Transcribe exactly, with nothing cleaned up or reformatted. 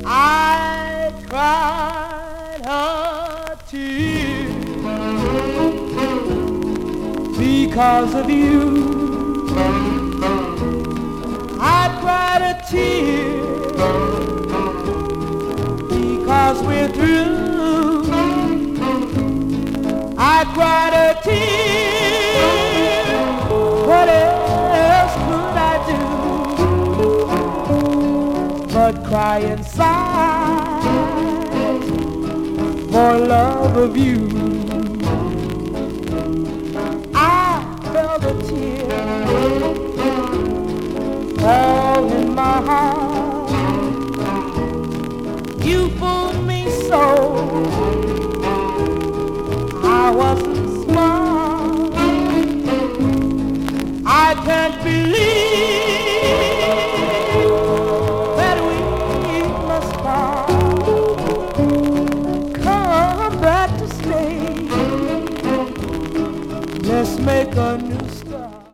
I cried a tear because of you. I cried a tear because we're through. I cried a tear. What else could I do but cry inside for love of you? I felt a tear fall in my heart. You fooled me so, I wasn't smart. I can't believe that we must part. Come back to stay. Let's make a new